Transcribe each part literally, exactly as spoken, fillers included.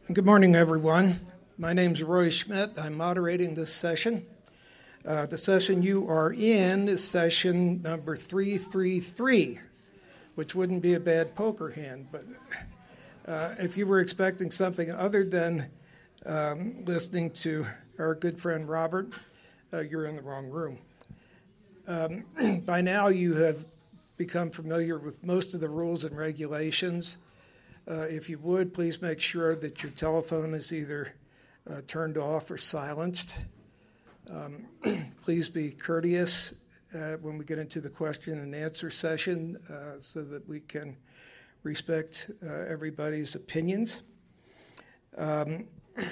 Good morning, everyone. My name is Roy Schmidt. I'm moderating this session. Uh, the session you are in is session number three thirty-three, which wouldn't be a bad poker hand, but uh, if you were expecting something other than um, listening to our good friend Robert, uh, you're in the wrong room. Um, by now, you have become familiar with most of the rules and regulations. Uh, if you would, please make sure that your telephone is either uh, turned off or silenced. Um, please be courteous uh, when we get into the question and answer session uh, so that we can respect uh, everybody's opinions. Um,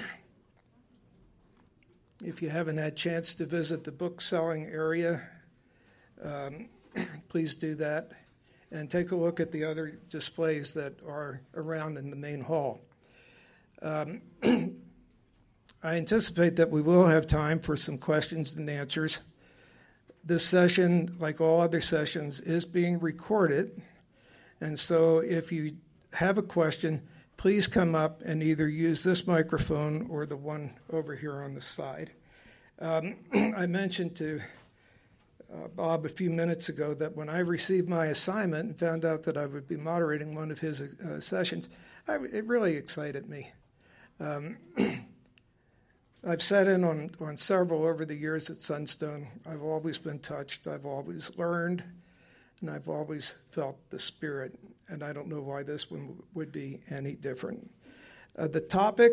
if you haven't had a chance to visit the book selling area, um, please do that. And take a look at the other displays that are around in the main hall. Um, I anticipate that we will have time for some questions and answers. This session, like all other sessions, is being recorded. And so if you have a question, please come up and either use this microphone or the one over here on the side. Um, I mentioned to Uh, Bob a few minutes ago that when I received my assignment and found out that I would be moderating one of his uh, sessions, I, it really excited me. Um, I've sat in on, on several over the years at Sunstone. I've always been touched. I've always learned, and I've always felt the spirit, and I don't know why this one would be any different. Uh, the topic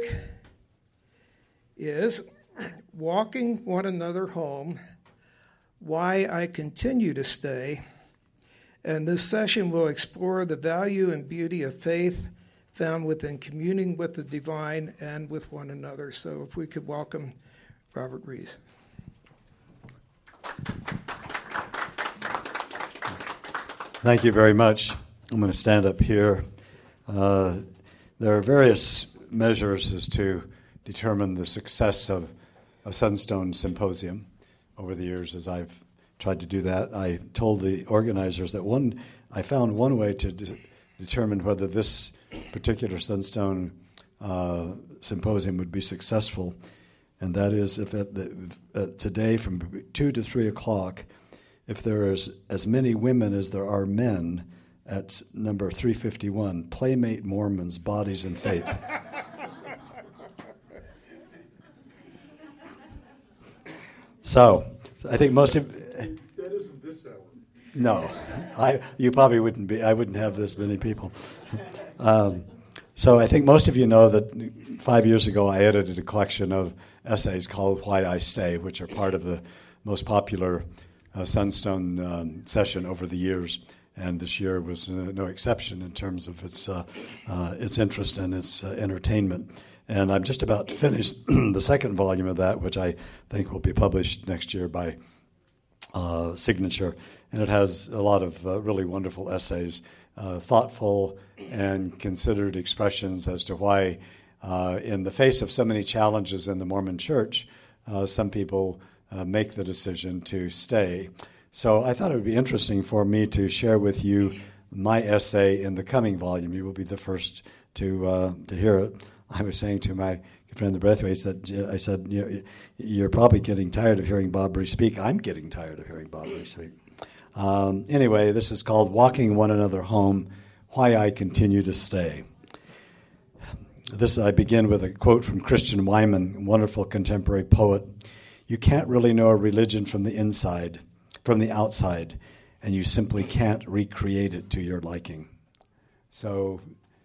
is walking one another home, why I continue to stay, and this session will explore the value and beauty of faith found within communing with the divine and with one another. So if we could welcome Robert Rees. Thank you very much. I'm going to stand up here. Uh, there are various measures as to determine the success of a Sunstone Symposium. Over the years, as I've tried to do that, I told the organizers that one, I found one way to de- determine whether this particular Sunstone uh, Symposium would be successful, and that is if at the, uh, today from two to three o'clock, if there is as many women as there are men at number three fifty-one, Playmate Mormons, Bodies and Faith. So, I think most of that isn't this hour. No, I you probably wouldn't be. I wouldn't have this many people. Um, so I think most of you know that five years ago I edited a collection of essays called "Why I Stay," which are part of the most popular uh, Sunstone um, session over the years, and this year was uh, no exception in terms of its uh, uh, its interest and its uh, entertainment. And I'm just about to finish the second volume of that, which I think will be published next year by uh, Signature. And it has a lot of uh, really wonderful essays, uh, thoughtful and considered expressions as to why, uh, in the face of so many challenges in the Mormon Church, uh, some people uh, make the decision to stay. So I thought it would be interesting for me to share with you my essay in the coming volume. You will be the first to uh, to hear it. I was saying to my good friend, the Breathwaite, that I said, you're probably getting tired of hearing Bob Rees speak. I'm getting tired of hearing Bob Rees speak. Um, anyway, this is called Walking One Another Home, Why I Continue to Stay. This I begin with a quote from Christian Wyman, a wonderful contemporary poet. You can't really know a religion from the inside, from the outside, and you simply can't recreate it to your liking. So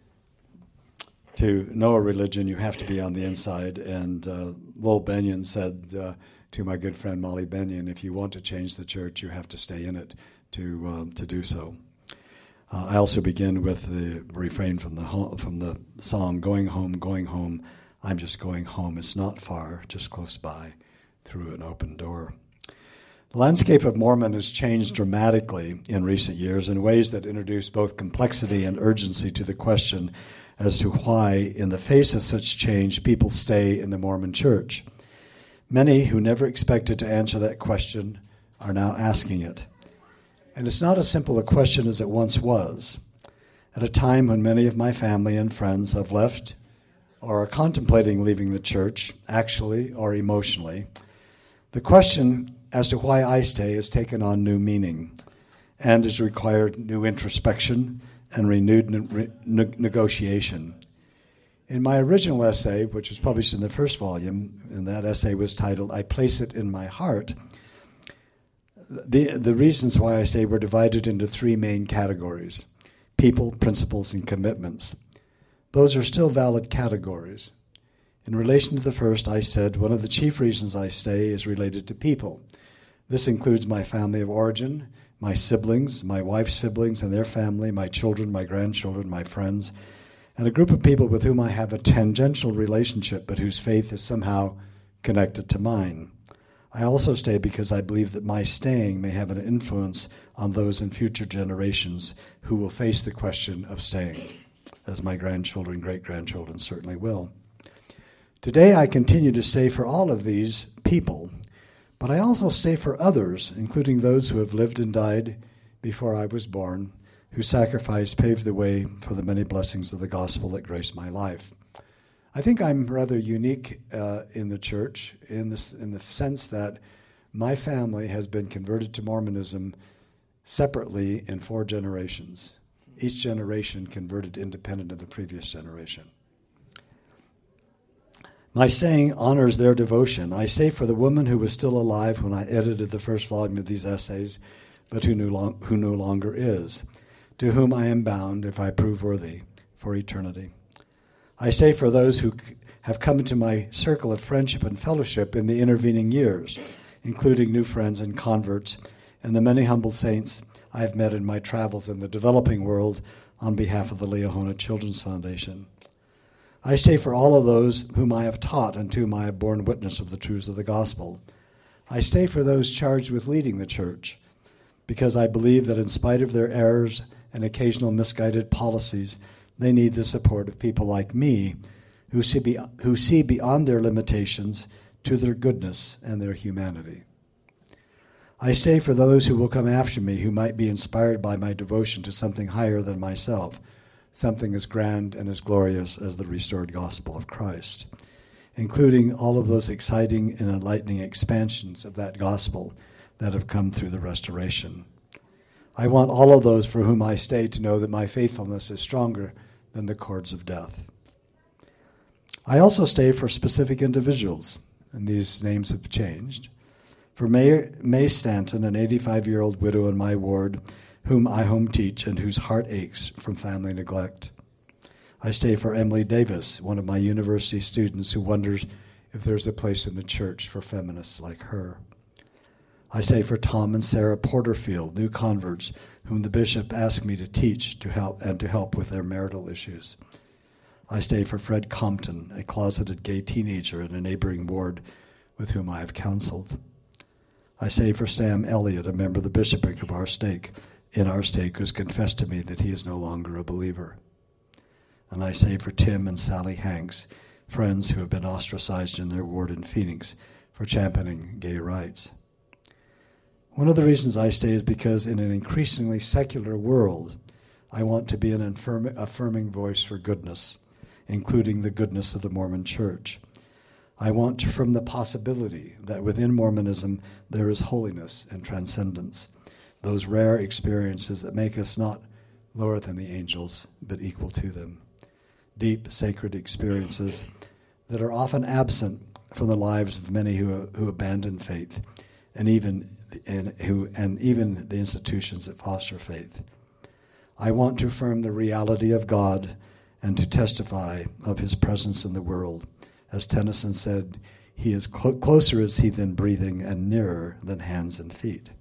to know a religion, you have to be on the inside. And uh, Lowell Benyon said uh, to my good friend Molly Benyon, if you want to change the church, you have to stay in it to um, to do so. Uh, I also begin with the refrain from the ho- from the song, "Going home, going home, I'm just going home. It's not far, just close by, through an open door." The landscape of Mormon has changed dramatically in recent years in ways that introduce both complexity and urgency to the question as to why, in the face of such change, people stay in the Mormon Church. Many who never expected to answer that question are now asking it. And it's not as simple a question as it once was. At a time when many of my family and friends have left or are contemplating leaving the church, actually or emotionally, the question as to why I stay has taken on new meaning and has required new introspection and renewed ne- ne- negotiation. In my original essay, which was published in the first volume, and that essay was titled, I Place It in My Heart, the, the reasons why I stay were divided into three main categories: people, principles, and commitments. Those are still valid categories. In relation to the first, I said one of the chief reasons I stay is related to people. This includes my family of origin, my siblings, my wife's siblings and their family, my children, my grandchildren, my friends, and a group of people with whom I have a tangential relationship but whose faith is somehow connected to mine. I also stay because I believe that my staying may have an influence on those in future generations who will face the question of staying, as my grandchildren, great-grandchildren certainly will. Today I continue to stay for all of these people, but I also stay for others, including those who have lived and died before I was born, whose sacrifice paved the way for the many blessings of the gospel that grace my life. I think I'm rather unique uh, in the church in, this, in the sense that my family has been converted to Mormonism separately in four generations, each generation converted independent of the previous generation. My saying honors their devotion. I say for the woman who was still alive when I edited the first volume of these essays, but who no, long, who no longer is, to whom I am bound, if I prove worthy, for eternity. I say for those who have come into my circle of friendship and fellowship in the intervening years, including new friends and converts, and the many humble saints I have met in my travels in the developing world on behalf of the Liahona Children's Foundation. I say for all of those whom I have taught and to whom I have borne witness of the truths of the gospel. I stay for those charged with leading the church, because I believe that in spite of their errors and occasional misguided policies, they need the support of people like me who see, be, who see beyond their limitations to their goodness and their humanity. I stay for those who will come after me who might be inspired by my devotion to something higher than myself, something as grand and as glorious as the restored gospel of Christ, including all of those exciting and enlightening expansions of that gospel that have come through the restoration. I want all of those for whom I stay to know that my faithfulness is stronger than the cords of death. I also stay for specific individuals, and these names have changed. For May, May Stanton, an eighty-five-year-old widow in my ward, whom I home teach and whose heart aches from family neglect. I stay for Emily Davis, one of my university students who wonders if there's a place in the church for feminists like her. I stay for Tom and Sarah Porterfield, new converts, whom the bishop asked me to teach to help and to help with their marital issues. I stay for Fred Compton, a closeted gay teenager in a neighboring ward with whom I have counseled. I stay for Sam Elliott, a member of the bishopric of our stake, in our stake, who's confessed to me that he is no longer a believer. And I say for Tim and Sally Hanks, friends who have been ostracized in their ward in Phoenix for championing gay rights. One of the reasons I stay is because in an increasingly secular world, I want to be an affirm- affirming voice for goodness, including the goodness of the Mormon Church. I want to affirm the possibility that within Mormonism there is holiness and transcendence, those rare experiences that make us not lower than the angels, but equal to them. Deep, sacred experiences that are often absent from the lives of many who, who abandon faith, and even and who and even the institutions that foster faith. I want to affirm the reality of God and to testify of his presence in the world. As Tennyson said, he is cl- closer is he than breathing and nearer than hands and feet.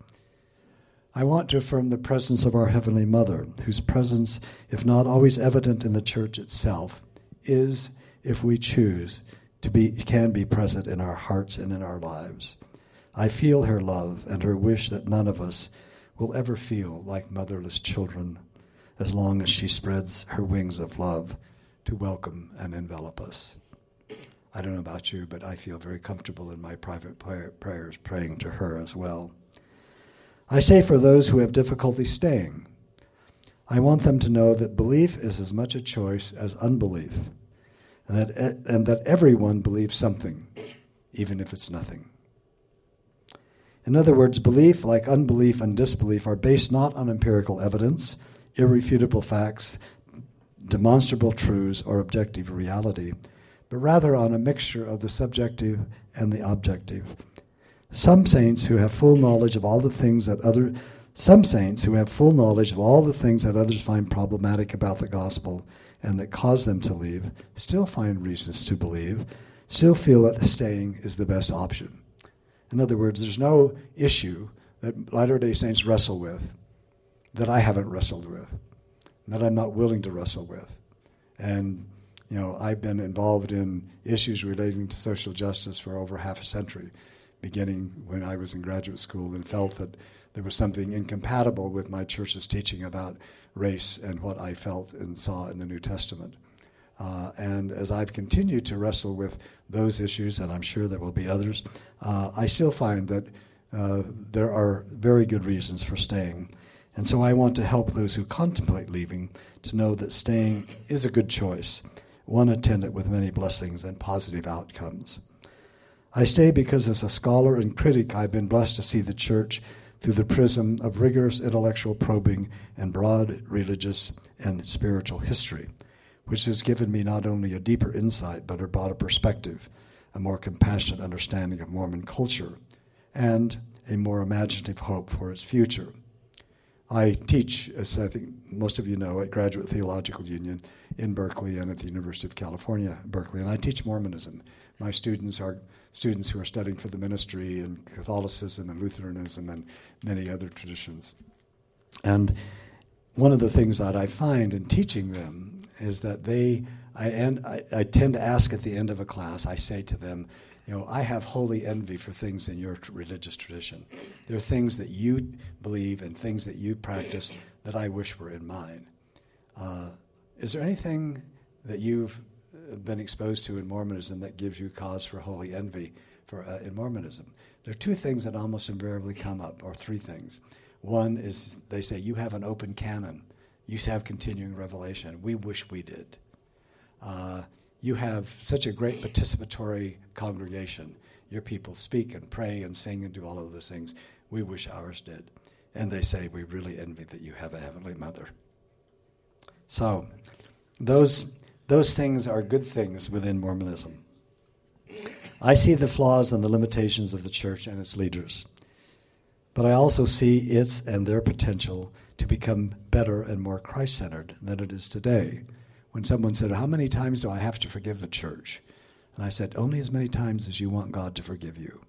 I want to affirm the presence of our Heavenly Mother, whose presence, if not always evident in the church itself, is, if we choose, to be can be present in our hearts and in our lives. I feel her love and her wish that none of us will ever feel like motherless children, as long as she spreads her wings of love to welcome and envelop us. I don't know about you, but I feel very comfortable in my private prayer, prayers praying to her as well. I say for those who have difficulty staying, I want them to know that belief is as much a choice as unbelief, and that, and that everyone believes something, even if it's nothing. In other words, belief, like unbelief and disbelief, are based not on empirical evidence, irrefutable facts, demonstrable truths, or objective reality, but rather on a mixture of the subjective and the objective. Some saints who have full knowledge of all the things that other some saints who have full knowledge of all the things that others find problematic about the gospel and that cause them to leave, still find reasons to believe, still feel that staying is the best option. In other words, there's no issue that Latter-day Saints wrestle with that I haven't wrestled with, that I'm not willing to wrestle with. And, you know, I've been involved in issues relating to social justice for over half a century, beginning when I was in graduate school, and felt that there was something incompatible with my church's teaching about race and what I felt and saw in the New Testament. Uh, and as I've continued to wrestle with those issues, and I'm sure there will be others, uh, I still find that uh, there are very good reasons for staying. And so I want to help those who contemplate leaving to know that staying is a good choice, one attendant with many blessings and positive outcomes. I stay because as a scholar and critic, I've been blessed to see the church through the prism of rigorous intellectual probing and broad religious and spiritual history, which has given me not only a deeper insight, but a broader perspective, a more compassionate understanding of Mormon culture, and a more imaginative hope for its future. I teach, as I think most of you know, at Graduate Theological Union in Berkeley and at the University of California, Berkeley, and I teach Mormonism. My students are students who are studying for the ministry in Catholicism and Lutheranism and many other traditions. And one of the things that I find in teaching them is that they, I, and I, I tend to ask at the end of a class, I say to them, you know, I have holy envy for things in your t- religious tradition. There are things that you believe and things that you practice that I wish were in mine. Uh, is there anything that you've been exposed to in Mormonism that gives you cause for holy envy for uh, in Mormonism? There are two things that almost invariably come up, or three things. One is they say, you have an open canon. You have continuing revelation. We wish we did. Uh, you have such a great participatory congregation. Your people speak and pray and sing and do all of those things. We wish ours did. And they say, we really envy that you have a Heavenly Mother. So those, those things are good things within Mormonism. I see the flaws and the limitations of the church and its leaders. But I also see its and their potential to become better and more Christ-centered than it is today. When someone said, how many times do I have to forgive the church? And I said, only as many times as you want God to forgive you.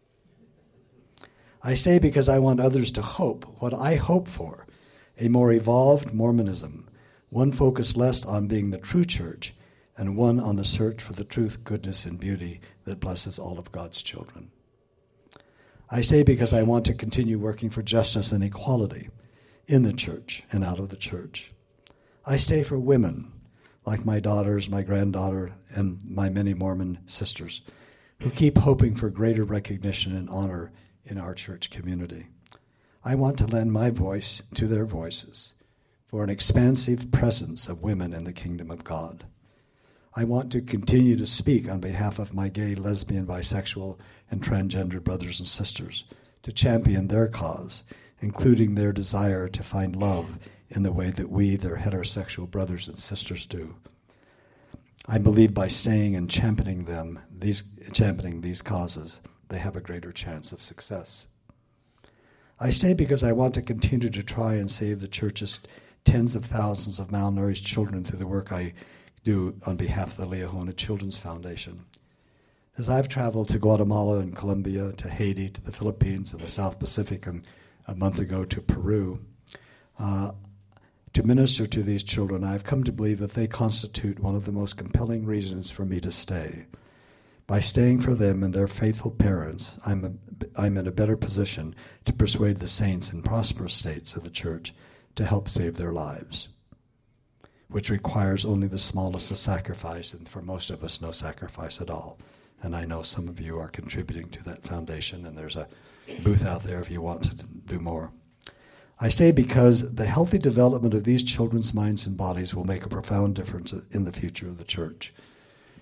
I say because I want others to hope what I hope for, a more evolved Mormonism, one focused less on being the true church and one on the search for the truth, goodness, and beauty that blesses all of God's children. I say because I want to continue working for justice and equality in the church and out of the church. I stay for women, like my daughters, my granddaughter, and my many Mormon sisters, who keep hoping for greater recognition and honor in our church community. I want to lend my voice to their voices for an expansive presence of women in the kingdom of God. I want to continue to speak on behalf of my gay, lesbian, bisexual, and transgender brothers and sisters to champion their cause, including their desire to find love in the way that we, their heterosexual brothers and sisters, do. I believe by staying and championing them, these championing these causes, they have a greater chance of success. I stay because I want to continue to try and save the church's tens of thousands of malnourished children through the work I do on behalf of the Liahona Children's Foundation. As I've traveled to Guatemala and Colombia, to Haiti, to the Philippines, and the South Pacific, and a month ago to Peru, uh, to minister to these children, I've come to believe that they constitute one of the most compelling reasons for me to stay. By staying for them and their faithful parents, I'm, a, I'm in a better position to persuade the saints in prosperous states of the church to help save their lives, which requires only the smallest of sacrifice, and for most of us, no sacrifice at all. And I know some of you are contributing to that foundation, and there's a booth out there if you want to do more. I stay because the healthy development of these children's minds and bodies will make a profound difference in the future of the church.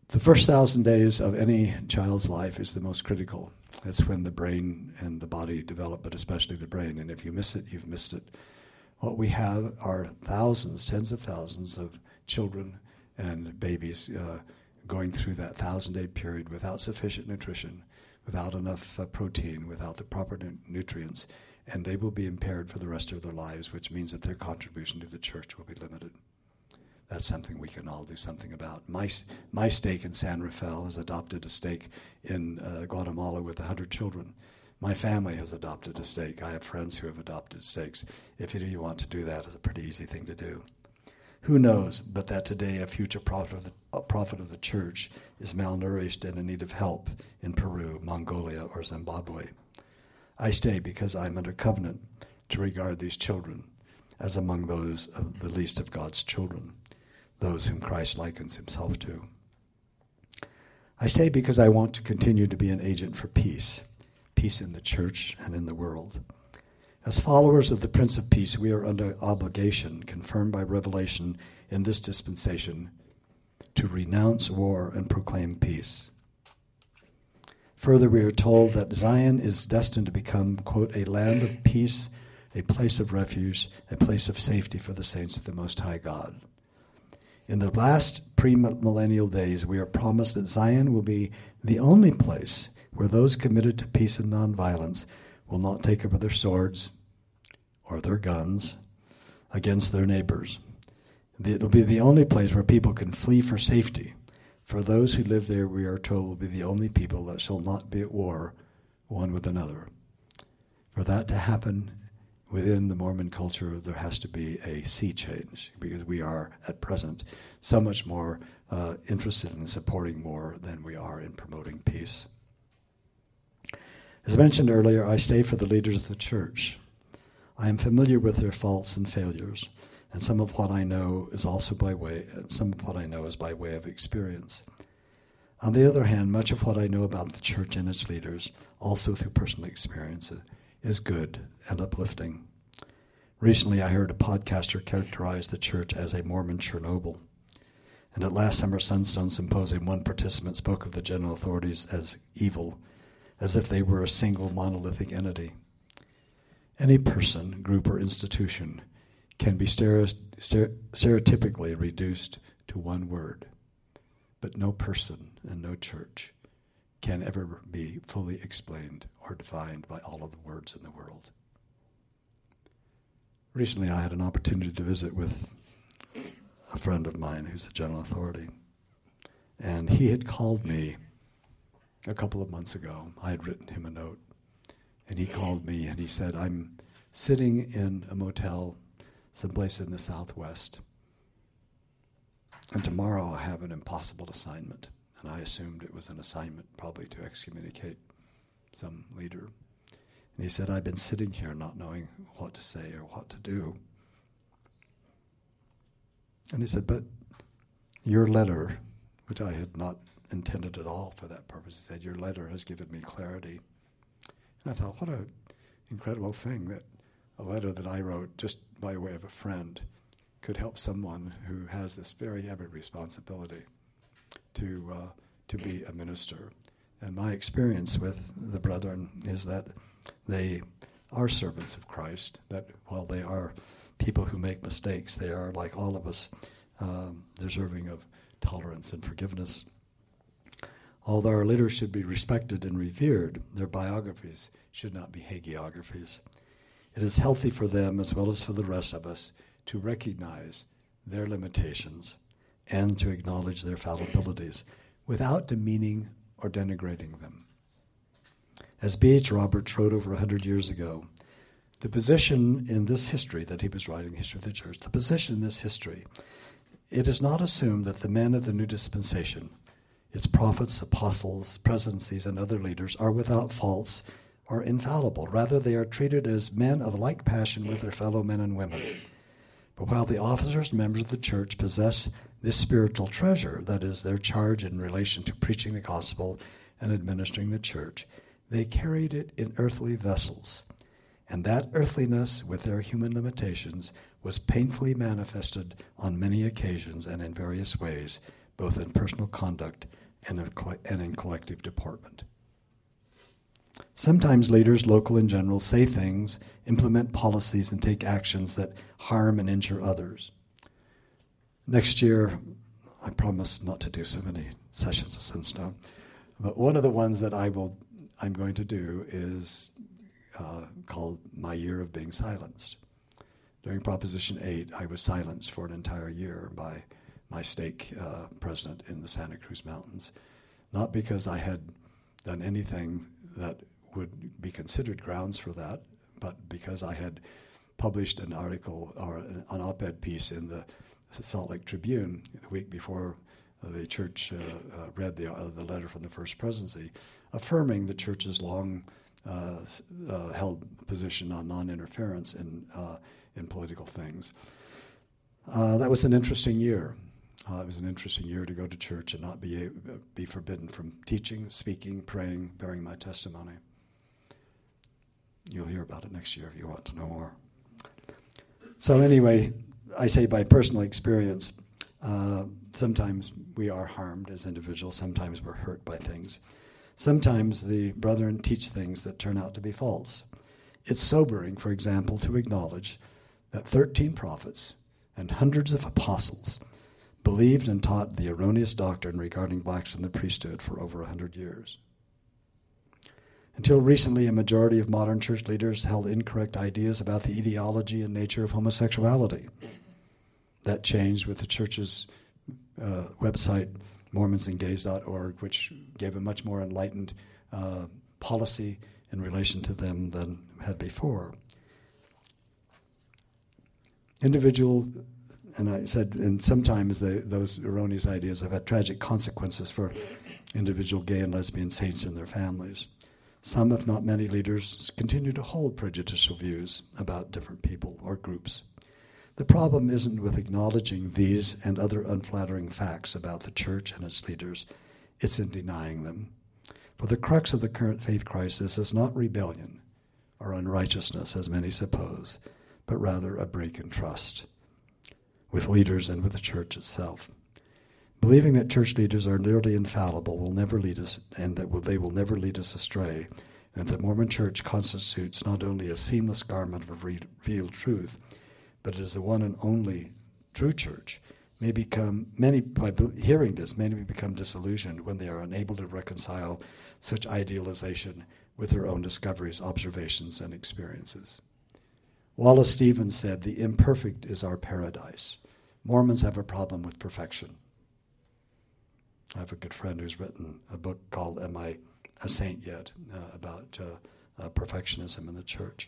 The first thousand days of any child's life is the most critical. That's when the brain and the body develop, but especially the brain. And if you miss it, you've missed it. What we have are thousands, tens of thousands of children and babies uh, going through that thousand-day period without sufficient nutrition, without enough uh, protein, without the proper nu- nutrients, and they will be impaired for the rest of their lives, which means that their contribution to the church will be limited. That's something we can all do something about. My my stake in San Rafael has adopted a stake in uh, Guatemala with one hundred children. My family has adopted a stake. I have friends who have adopted stakes. If any of you want to do that, it's a pretty easy thing to do. Who knows but that today a future prophet of, the, a prophet of the church is malnourished and in need of help in Peru, Mongolia, or Zimbabwe. I stay because I'm under covenant to regard these children as among those of the least of God's children, those whom Christ likens himself to. I stay because I want to continue to be an agent for peace, peace in the church and in the world. As followers of the Prince of Peace, we are under obligation, confirmed by revelation in this dispensation, to renounce war and proclaim peace. Further, we are told that Zion is destined to become, quote, a land of peace, a place of refuge, a place of safety for the saints of the Most High God. In the last pre-millennial days, we are promised that Zion will be the only place where those committed to peace and nonviolence will not take up their swords or their guns against their neighbors. It will be the only place where people can flee for safety. For those who live there, we are told, will be the only people that shall not be at war one with another. For that to happen within the Mormon culture, there has to be a sea change, because we are, at present, so much more uh, interested in supporting war than we are in promoting peace. As mentioned earlier, I stay for the leaders of the church. I am familiar with their faults and failures, and some of what I know is also by way, some of what I know is by way of experience. On the other hand, much of what I know about the church and its leaders, also through personal experience, is good and uplifting. Recently, I heard a podcaster characterize the church as a Mormon Chernobyl. And at last summer's Sunstone Symposium, one participant spoke of the general authorities as evil, as if they were a single monolithic entity. Any person, group, or institution can be stere- stere- stereotypically reduced to one word, but no person and no church can ever be fully explained or defined by all of the words in the world. Recently, I had an opportunity to visit with a friend of mine who's a general authority, and he had called me a couple of months ago. I had written him a note, and he called me and he said, I'm sitting in a motel someplace in the Southwest, and tomorrow I have an impossible assignment. And I assumed it was an assignment probably to excommunicate some leader. And he said, I've been sitting here not knowing what to say or what to do. And he said, but your letter, which I had not intended at all for that purpose, he said, your letter has given me clarity. And I thought, what an incredible thing that a letter that I wrote just by way of a friend could help someone who has this very heavy responsibility to uh, to be a minister. And my experience with the brethren is that they are servants of Christ, that while they are people who make mistakes, they are, like all of us, um, deserving of tolerance and forgiveness. Although our leaders should be respected and revered, their biographies should not be hagiographies. It is healthy for them, as well as for the rest of us, to recognize their limitations and to acknowledge their fallibilities without demeaning or denigrating them. As B H Roberts wrote over one hundred years ago, the position in this history that he was writing, the history of the church, the position in this history, it is not assumed that the men of the new dispensation, its prophets, apostles, presidencies, and other leaders, are without faults or infallible. Rather, they are treated as men of like passion with their fellow men and women. But while the officers and members of the church possess this spiritual treasure, that is, their charge in relation to preaching the gospel and administering the church, they carried it in earthly vessels. And that earthliness, with their human limitations, was painfully manifested on many occasions and in various ways both in personal conduct and in, and in collective deportment. Sometimes leaders, local and general, say things, implement policies, and take actions that harm and injure others. Next year, I promise not to do so many sessions of Sunstone, but one of the ones that I will, I'm going to do is uh, called My Year of Being Silenced. During Proposition eight, I was silenced for an entire year by my stake uh, president in the Santa Cruz Mountains, not because I had done anything that would be considered grounds for that, but because I had published an article or an, an op-ed piece in the Salt Lake Tribune the week before the church uh, uh, read the, uh, the letter from the First Presidency, affirming the church's long uh, uh, held position on non-interference in, uh, in political things. Uh, that was an interesting year. Uh, it was an interesting year to go to church and not be, uh, be forbidden from teaching, speaking, praying, bearing my testimony. You'll hear about it next year if you want to know more. So anyway, I say by personal experience, uh, sometimes we are harmed as individuals, sometimes we're hurt by things. Sometimes the brethren teach things that turn out to be false. It's sobering, for example, to acknowledge that thirteen prophets and hundreds of apostles believed and taught the erroneous doctrine regarding blacks in the priesthood for over one hundred years. Until recently, a majority of modern church leaders held incorrect ideas about the etiology and nature of homosexuality. That changed with the church's uh, website, Mormons and Gays dot org, which gave a much more enlightened uh, policy in relation to them than had before. Individual, and I said, and sometimes the, those erroneous ideas have had tragic consequences for individual gay and lesbian saints and their families. Some, if not many, leaders continue to hold prejudicial views about different people or groups. The problem isn't with acknowledging these and other unflattering facts about the church and its leaders, it's in denying them. For the crux of the current faith crisis is not rebellion or unrighteousness, as many suppose, but rather a break in trust with leaders and with the church itself. Believing that church leaders are nearly infallible will never lead us, and that will, they will never lead us astray, and that the Mormon Church constitutes not only a seamless garment of revealed truth, but it is the one and only true church, may become, many, by hearing this, many become disillusioned when they are unable to reconcile such idealization with their own discoveries, observations, and experiences. Wallace Stevens said, "The imperfect is our paradise." Mormons have a problem with perfection. I have a good friend who's written a book called Am I a Saint Yet? Uh, about uh, uh, perfectionism in the church.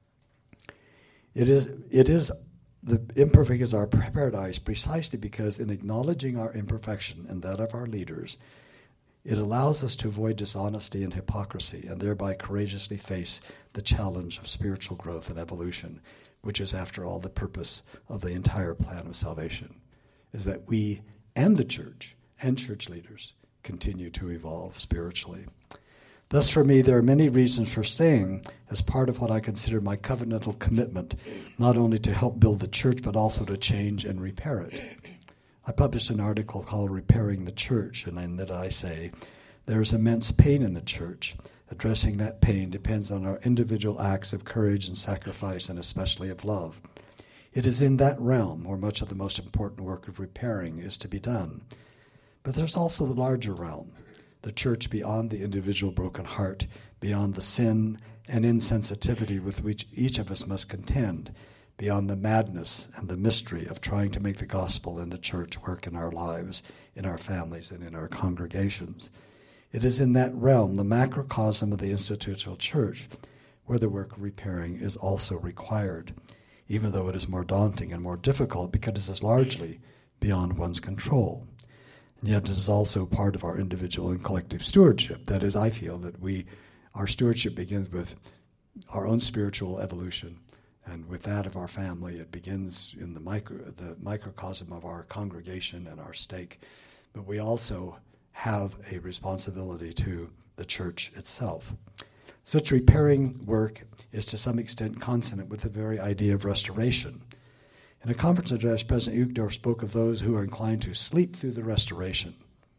It is, it is, the imperfect is our paradise precisely because in acknowledging our imperfection and that of our leaders, it allows us to avoid dishonesty and hypocrisy and thereby courageously face the challenge of spiritual growth and evolution, which is, after all, the purpose of the entire plan of salvation, is that we and the church and church leaders continue to evolve spiritually. Thus, for me, there are many reasons for staying as part of what I consider my covenantal commitment, not only to help build the church, but also to change and repair it. I published an article called Repairing the Church, and in that I say, there is immense pain in the church. Addressing that pain depends on our individual acts of courage and sacrifice, and especially of love. It is in that realm where much of the most important work of repairing is to be done. But there's also the larger realm, the church beyond the individual broken heart, beyond the sin and insensitivity with which each of us must contend, beyond the madness and the mystery of trying to make the gospel and the church work in our lives, in our families, and in our congregations. It is in that realm, the macrocosm of the institutional church, where the work of repairing is also required, even though it is more daunting and more difficult because it is largely beyond one's control. And yet it is also part of our individual and collective stewardship. That is, I feel that we, our stewardship begins with our own spiritual evolution, and with that of our family, it begins in the micro, the microcosm of our congregation and our stake. But we also have a responsibility to the church itself. Such repairing work is to some extent consonant with the very idea of restoration. In a conference address, President Uchtdorf spoke of those who are inclined to sleep through the restoration.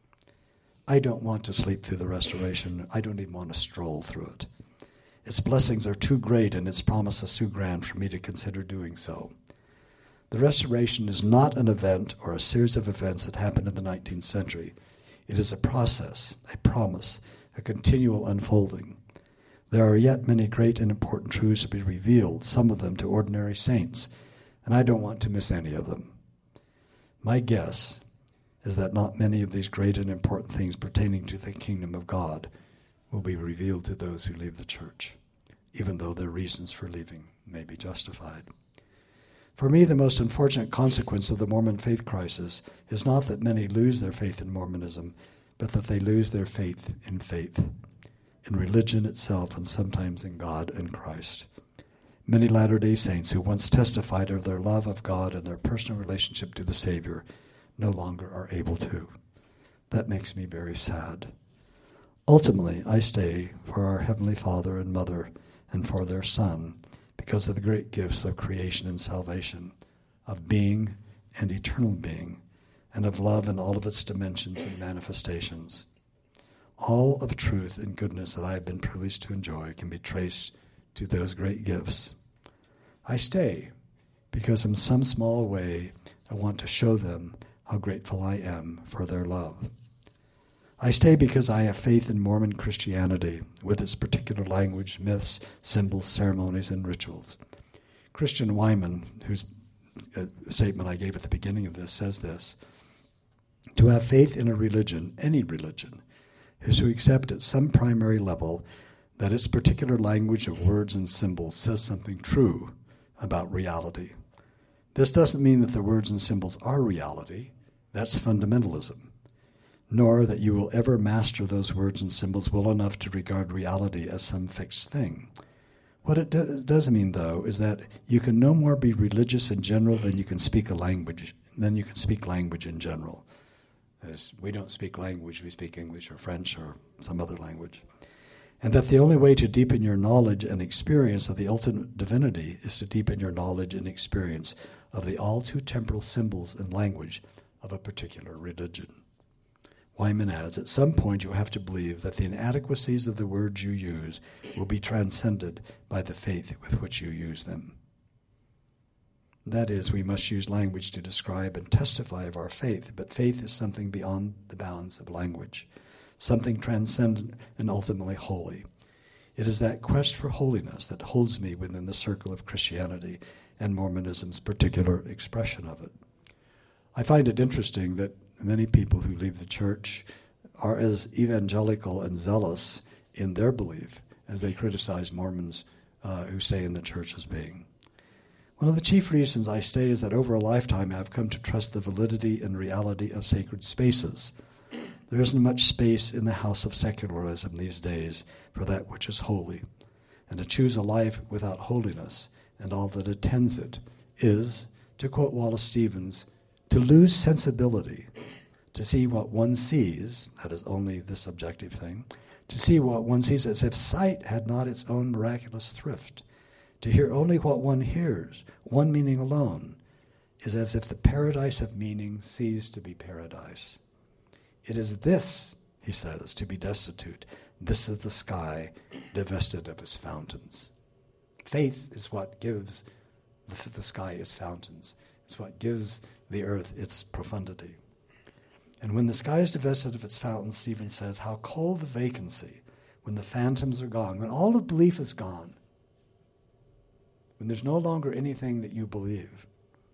I don't want to sleep through the restoration. I don't even want to stroll through it. Its blessings are too great and its promises too grand for me to consider doing so. The restoration is not an event or a series of events that happened in the nineteenth century. It is a process, a promise, a continual unfolding. There are yet many great and important truths to be revealed, some of them to ordinary saints, and I don't want to miss any of them. My guess is that not many of these great and important things pertaining to the kingdom of God will be revealed to those who leave the church, even though their reasons for leaving may be justified. For me, the most unfortunate consequence of the Mormon faith crisis is not that many lose their faith in Mormonism, but that they lose their faith in faith, in religion itself, and sometimes in God and Christ. Many Latter-day Saints who once testified of their love of God and their personal relationship to the Savior no longer are able to. That makes me very sad. Ultimately, I stay for our Heavenly Father and Mother and for their Son because of the great gifts of creation and salvation, of being and eternal being, and of love in all of its dimensions and manifestations. All of truth and goodness that I have been privileged to enjoy can be traced to those great gifts. I stay because in some small way I want to show them how grateful I am for their love. I stay because I have faith in Mormon Christianity with its particular language, myths, symbols, ceremonies, and rituals. Christian Wyman, whose uh, statement I gave at the beginning of this, says this: to have faith in a religion, any religion, is to accept at some primary level that its particular language of words and symbols says something true about reality. This doesn't mean that the words and symbols are reality. That's fundamentalism. Nor that you will ever master those words and symbols well enough to regard reality as some fixed thing. What it do- does mean, though, is that you can no more be religious in general than you can speak a language, than you can speak language in general. As we don't speak language, we speak English or French or some other language. And that the only way to deepen your knowledge and experience of the ultimate divinity is to deepen your knowledge and experience of the all-too-temporal symbols and language of a particular religion. Wyman adds, at some point you have to believe that the inadequacies of the words you use will be transcended by the faith with which you use them. That is, we must use language to describe and testify of our faith, but faith is something beyond the bounds of language, something transcendent and ultimately holy. It is that quest for holiness that holds me within the circle of Christianity and Mormonism's particular expression of it. I find it interesting that many people who leave the church are as evangelical and zealous in their belief as they criticize Mormons uh, who stay in the church as being. One of the chief reasons I stay is that over a lifetime I have come to trust the validity and reality of sacred spaces. There isn't much space in the house of secularism these days for that which is holy, and to choose a life without holiness and all that attends it is, to quote Wallace Stevens, to lose sensibility, to see what one sees, that is only the subjective thing, to see what one sees as if sight had not its own miraculous thrift, to hear only what one hears, one meaning alone, is as if the paradise of meaning ceased to be paradise. It is this, he says, to be destitute. This is the sky divested of its fountains. Faith is what gives the, the sky its fountains. It's what gives the earth its profundity. And when the sky is divested of its fountains, Stephen says, how cold the vacancy when the phantoms are gone, when all of belief is gone, when there's no longer anything that you believe,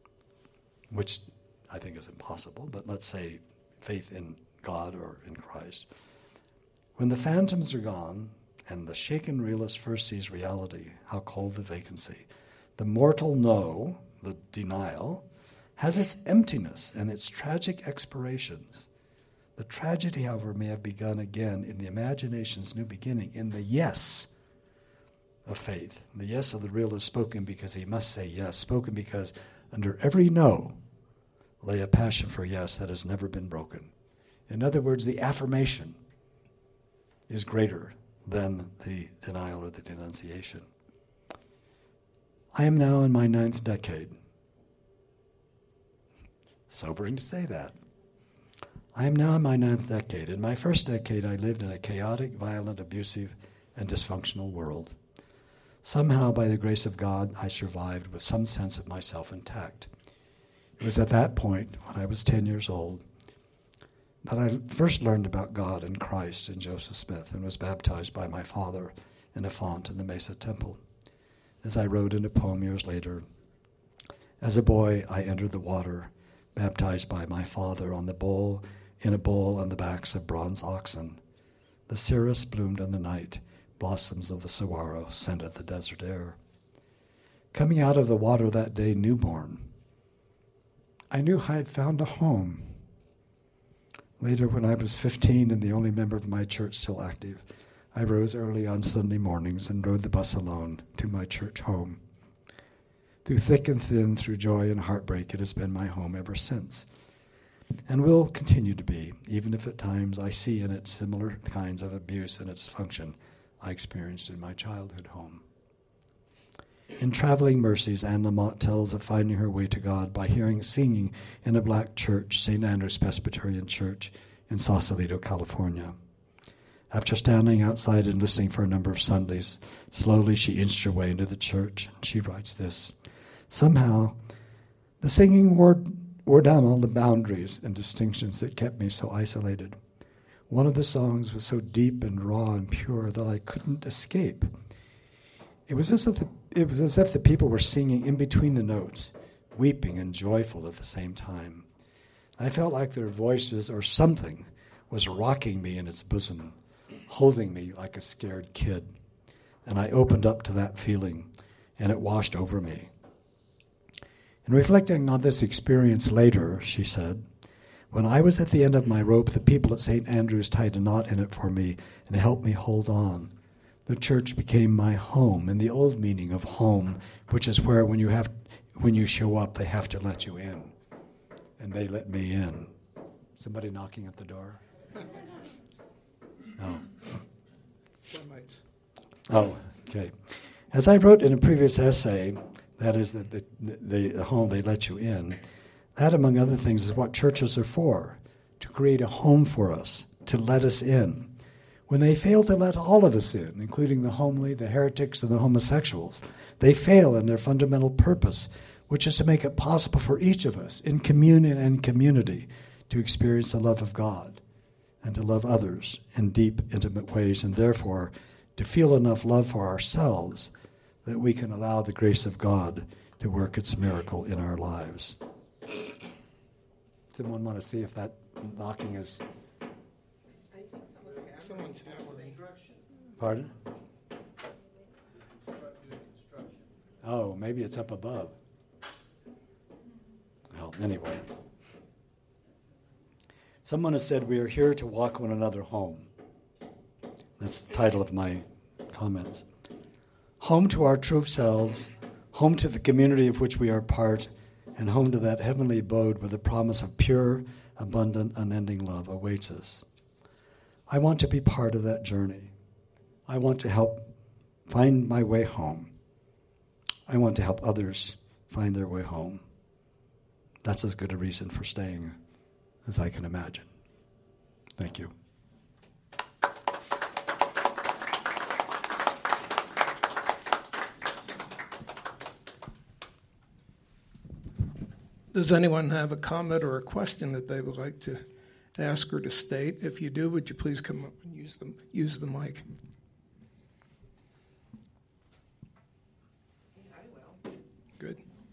which I think is impossible, but let's say faith in God or in Christ. When the phantoms are gone and the shaken realist first sees reality, how cold the vacancy. The mortal no, the denial, has its emptiness and its tragic expirations. The tragedy, however, may have begun again in the imagination's new beginning, in the yes of faith. The yes of the realist spoken because he must say yes, spoken because under every no lay a passion for yes that has never been broken. In other words, the affirmation is greater than the denial or the denunciation. I am now in my ninth decade. Sobering to say that. I am now in my ninth decade. In my first decade, I lived in a chaotic, violent, abusive, and dysfunctional world. Somehow, by the grace of God, I survived with some sense of myself intact. It was at that point, when I was ten years old, that I first learned about God and Christ and Joseph Smith and was baptized by my father in a font in the Mesa Temple. As I wrote in a poem years later, as a boy, I entered the water, baptized by my father on the bowl, in a bowl on the backs of bronze oxen. The cirrus bloomed in the night, blossoms of the saguaro scented the desert air. Coming out of the water that day newborn, I knew I had found a home. Later, when I was fifteen and the only member of my church still active, I rose early on Sunday mornings and rode the bus alone to my church home. Through thick and thin, through joy and heartbreak, it has been my home ever since, and will continue to be, even if at times I see in it similar kinds of abuse and its function I experienced in my childhood home. In Traveling Mercies, Anne Lamott tells of finding her way to God by hearing singing in a black church, Saint Andrew's Presbyterian Church in Sausalito, California. After standing outside and listening for a number of Sundays, slowly she inched her way into the church, and she writes this: somehow, the singing wore, wore down all the boundaries and distinctions that kept me so isolated. One of the songs was so deep and raw and pure that I couldn't escape. It was as if the, it was as if the people were singing in between the notes, weeping and joyful at the same time. I felt like their voices or something was rocking me in its bosom, holding me like a scared kid. And I opened up to that feeling, and it washed over me. In reflecting on this experience later, she said, when I was at the end of my rope, the people at Saint Andrew's tied a knot in it for me and helped me hold on. The church became my home, in the old meaning of home, which is where when you have, when you show up, they have to let you in. And they let me in. Somebody knocking at the door? No. Termites. Oh, okay. As I wrote in a previous essay, that is that the, the, the home they let you in, that, among other things, is what churches are for, to create a home for us, to let us in. When they fail to let all of us in, including the homely, the heretics, and the homosexuals, they fail in their fundamental purpose, which is to make it possible for each of us, in communion and community, to experience the love of God and to love others in deep, intimate ways, and therefore to feel enough love for ourselves that we can allow the grace of God to work its miracle in our lives. Someone want to see if that knocking is... Someone's hammering. Pardon? Oh, maybe it's up above. Well, anyway. Someone has said we are here to walk one another home. That's the title of my comments. Home to our true selves, home to the community of which we are part, and home to that heavenly abode where the promise of pure, abundant, unending love awaits us. I want to be part of that journey. I want to help find my way home. I want to help others find their way home. That's as good a reason for staying as I can imagine. Thank you. Does anyone have a comment or a question that they would like to ask or to state? If you do, would you please come up and use the, use the mic? I will. Good.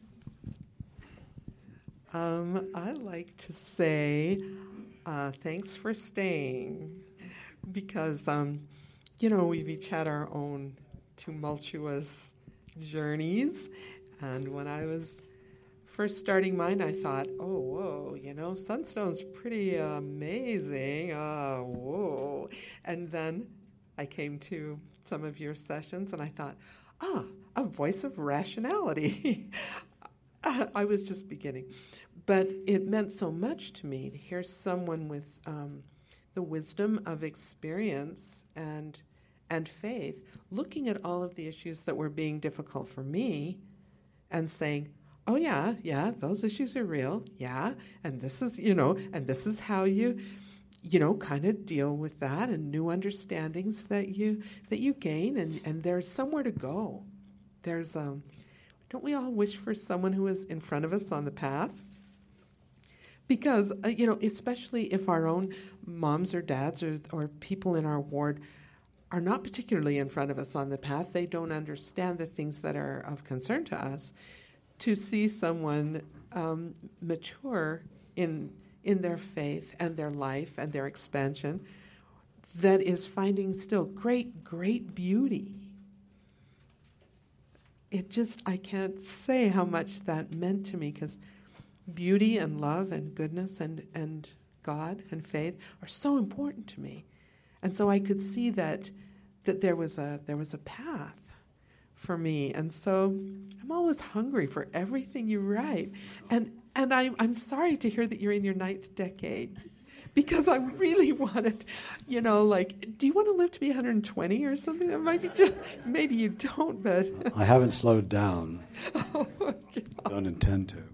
Um, I like to say uh, thanks for staying because, um, you know, we've each had our own tumultuous journeys. And when I was first starting mine, I thought, oh, whoa, you know, Sunstone's pretty amazing. Uh, whoa. And then I came to some of your sessions and I thought, ah, a voice of rationality. I was just beginning. But it meant so much to me to hear someone with um, the wisdom of experience and and faith looking at all of the issues that were being difficult for me and saying, oh yeah, yeah, those issues are real, yeah, and this is, you know, and this is how you, you know, kind of deal with that, and new understandings that you that you gain, and, and there's somewhere to go. There's, um, don't we all wish for someone who is in front of us on the path? Because, uh, you know, especially if our own moms or dads or, or people in our ward are not particularly in front of us on the path, they don't understand the things that are of concern to us, to see someone um, mature in in their faith and their life and their expansion that is finding still great, great beauty. It just, I can't say how much that meant to me, because beauty and love and goodness and, and God and faith are so important to me. And so I could see that that there was a there was a path for me. And so I'm always hungry for everything you write. And and I'm I'm sorry to hear that you're in your ninth decade, because I really wanted, you know, like, do you want to live to be one hundred twenty or something? That might be just, maybe you don't, but I haven't slowed down. Oh, okay. Don't intend to.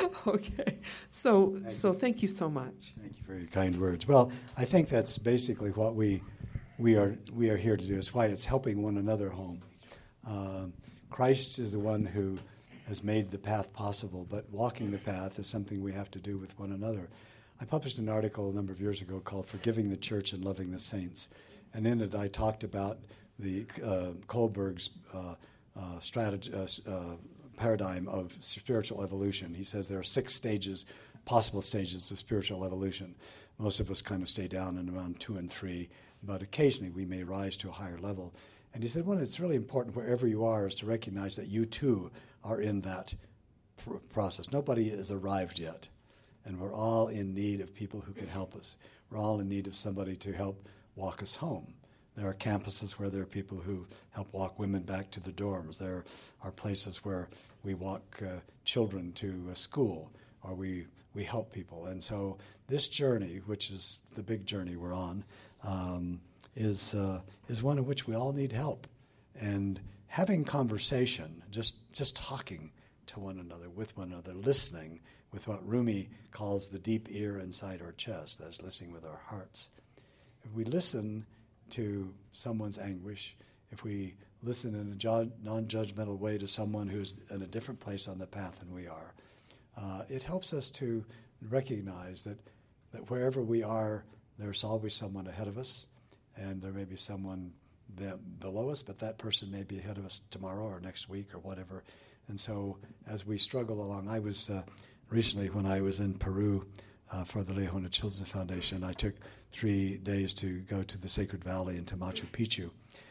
Okay. So thank so you. Thank you so much. Thank you for your kind words. Well, I think that's basically what we we are we are here to do. It's why it's helping one another home. Uh, Christ is the one who has made the path possible, but walking the path is something we have to do with one another. I published an article a number of years ago called Forgiving the Church and Loving the Saints. And in it I talked about the uh, Kohlberg's uh, uh, strategy, uh, uh, paradigm of spiritual evolution. He says there are six stages, possible stages of spiritual evolution. Most of us kind of stay down in around two and three, but occasionally we may rise to a higher level. And he said, well, it's really important wherever you are is to recognize that you too are in that pr- process. Nobody has arrived yet, and we're all in need of people who can help us. We're all in need of somebody to help walk us home. There are campuses where there are people who help walk women back to the dorms. There are places where we walk uh, children to a school, or we, we help people. And so this journey, which is the big journey we're on, um, is uh, is one in which we all need help. And having conversation, just just talking to one another, with one another, listening with what Rumi calls the deep ear inside our chest, that's listening with our hearts. If we listen to someone's anguish, if we listen in a jo- non-judgmental way to someone who's in a different place on the path than we are, uh, it helps us to recognize that, that wherever we are, there's always someone ahead of us, and there may be someone be- below us, but that person may be ahead of us tomorrow or next week or whatever. And so as we struggle along, I was uh, recently when I was in Peru uh, for the Leona Children's Foundation, I took three days to go to the Sacred Valley and to Machu Picchu.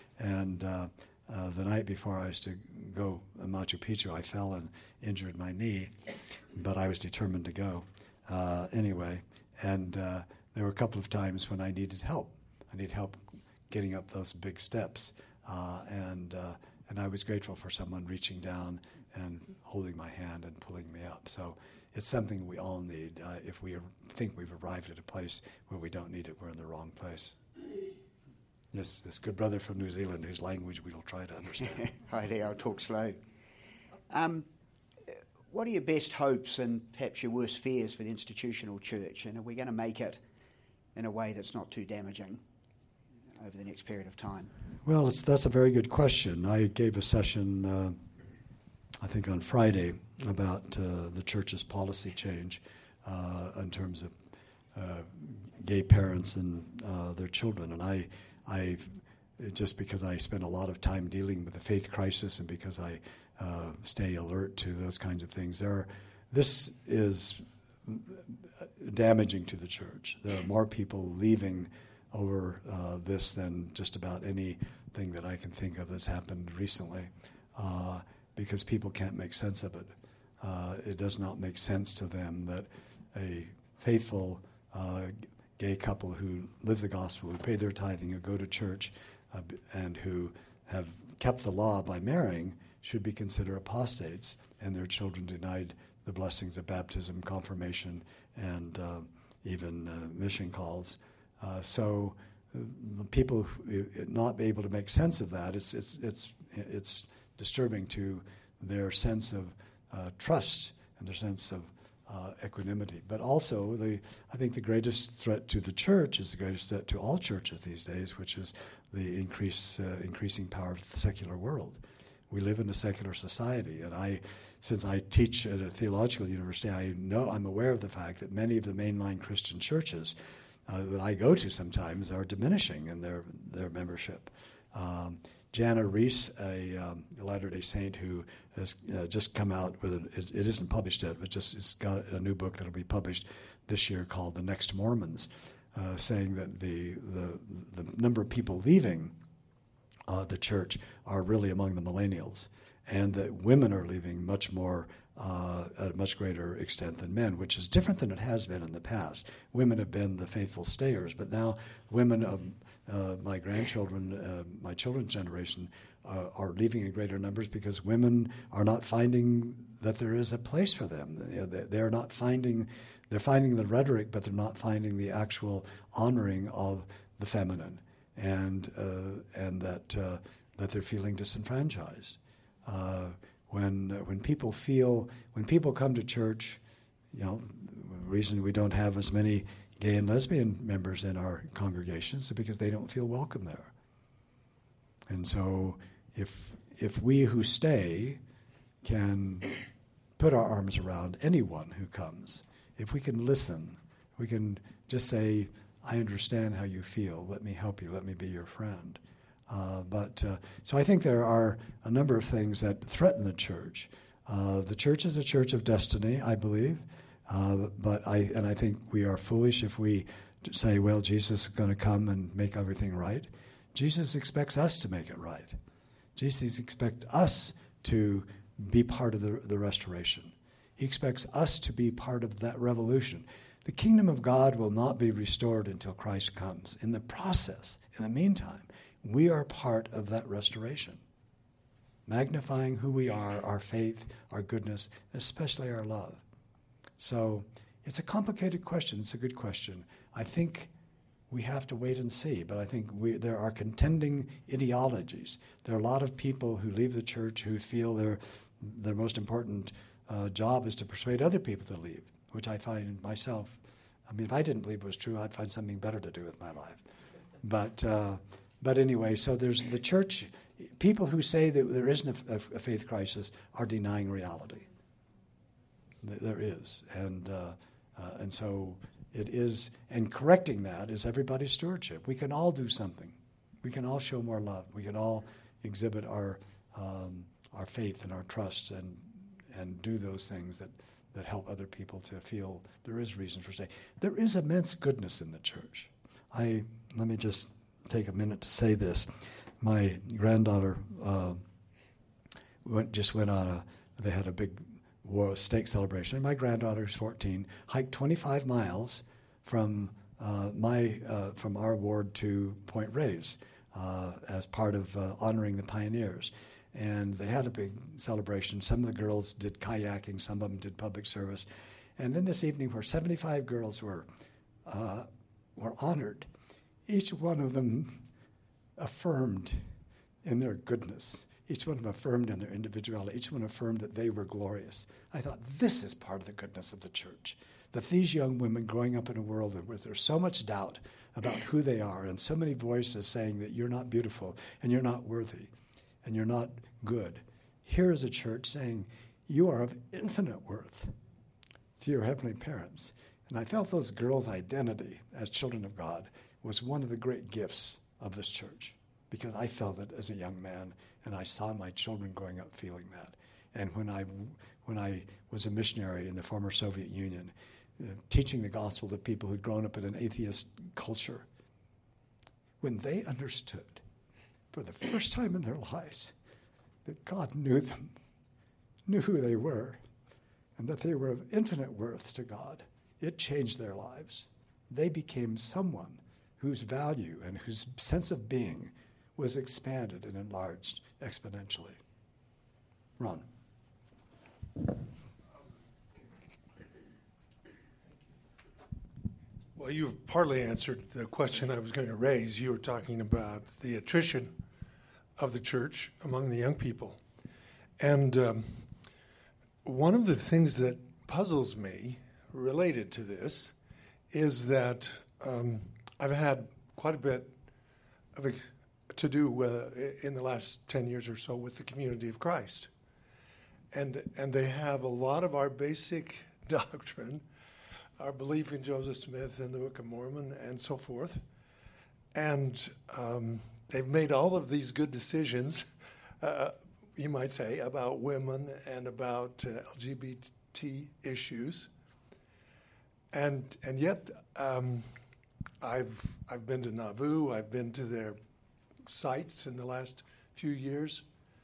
And uh, uh, the night before I was to go to Machu Picchu, I fell and injured my knee, but I was determined to go uh, anyway. And uh, there were a couple of times when I needed help. I needed help getting up those big steps. Uh, and uh, and I was grateful for someone reaching down and holding my hand and pulling me up. So it's something we all need. Uh, if we think we've arrived at a place where we don't need it, we're in the wrong place. Yes, this good brother from New Zealand whose language we will try to understand. Hi there, I'll talk slow. Um, what are your best hopes and perhaps your worst fears for the institutional church? And are we going to make it in a way that's not too damaging over the next period of time? Well, it's, that's a very good question. I gave a session, uh, I think on Friday, about uh, the church's policy change uh, in terms of uh, gay parents and uh, their children. And I, I, just because I spend a lot of time dealing with the faith crisis and because I uh, stay alert to those kinds of things, there are, this is damaging to the church. There are more people leaving over uh, this than just about anything that I can think of that's happened recently, uh, because people can't make sense of it. Uh, it does not make sense to them that a faithful uh, gay couple who live the gospel, who pay their tithing, who go to church, uh, and who have kept the law by marrying should be considered apostates, and their children denied the blessings of baptism, confirmation, and uh, even uh, mission calls. Uh, so uh, the people who, not able to make sense of that, it's it's it's it's disturbing to their sense of uh, trust and their sense of uh, equanimity. But also, the I think the greatest threat to the church is the greatest threat to all churches these days, which is the increase, uh, increasing power of the secular world. We live in a secular society, and I, since I teach at a theological university, I know I'm aware of the fact that many of the mainline Christian churches uh, that I go to sometimes are diminishing in their their membership. Um, Jana Reese, a, um, a Latter-day Saint who has uh, just come out with a, it, it isn't published yet, but just it's got a new book that'll be published this year called The Next Mormons, uh, saying that the, the the number of people leaving uh, the church are really among the millennials, and that women are leaving much more uh, at a much greater extent than men, which is different than it has been in the past. Women have been the faithful stayers, but now women of Uh, my grandchildren, uh, my children's generation, uh, are leaving in greater numbers because women are not finding that there is a place for them. You know, they, they're not finding, they're finding the rhetoric, but they're not finding the actual honoring of the feminine, and uh, and that uh, that they're feeling disenfranchised. Uh, when uh, when people feel when people come to church, you know, the reason we don't have as many gay and lesbian members in our congregations because they don't feel welcome there. And so if if we who stay can put our arms around anyone who comes, if we can listen, we can just say, I understand how you feel, let me help you, let me be your friend. Uh, but uh, so I think there are a number of things that threaten the church. Uh, the church is a church of destiny, I believe. Uh, but I and I think we are foolish if we say, well, Jesus is going to come and make everything right. Jesus expects us to make it right. Jesus expects us to be part of the, the restoration. He expects us to be part of that revolution. The kingdom of God will not be restored until Christ comes. In the process, in the meantime, we are part of that restoration, magnifying who we are, our faith, our goodness, especially our love. So it's a complicated question. It's a good question. I think we have to wait and see, but I think we, there are contending ideologies. There are a lot of people who leave the church who feel their their most important uh, job is to persuade other people to leave, which I find myself. I mean, if I didn't believe it was true, I'd find something better to do with my life. But uh, but anyway, so there's the church. People who say that there isn't a, a faith crisis are denying reality. There is, and uh, uh, and so it is, and correcting that is everybody's stewardship. We can all do something. We can all show more love. We can all exhibit our um, our faith and our trust, and and do those things that, that help other people to feel there is reason for staying. There is immense goodness in the church. I let me just take a minute to say this. My granddaughter uh, went just went on a. They had a big war stake celebration. And my granddaughter, who's fourteen, hiked twenty-five miles from uh, my uh, from our ward to Point Reyes uh, as part of uh, honoring the pioneers. And they had a big celebration. Some of the girls did kayaking, some of them did public service. And then this evening, where seventy-five girls were uh, were honored, each one of them affirmed in their goodness. Each one of them affirmed in their individuality. Each one affirmed that they were glorious. I thought, this is part of the goodness of the church. That these young women growing up in a world where there's so much doubt about who they are and so many voices saying that you're not beautiful and you're not worthy and you're not good. Here is a church saying, you are of infinite worth to your heavenly parents. And I felt those girls' identity as children of God was one of the great gifts of this church, because I felt it as a young man. And I saw my children growing up feeling that. And when I, when I was a missionary in the former Soviet Union, uh, teaching the gospel to people who'd grown up in an atheist culture, when they understood for the first time in their lives that God knew them, knew who they were, and that they were of infinite worth to God, it changed their lives. They became someone whose value and whose sense of being was expanded and enlarged exponentially. Ron. Well, you've partly answered the question I was going to raise. You were talking about the attrition of the church among the young people. And um, one of the things that puzzles me related to this is that um, I've had quite a bit of a, to do uh, in the last ten years or so with the Community of Christ. And, and they have a lot of our basic doctrine, our belief in Joseph Smith and the Book of Mormon and so forth. And um, they've made all of these good decisions, uh, you might say, about women and about uh, L G B T issues. And and yet, um, I've I've been to Nauvoo, I've been to their sites in the last few years,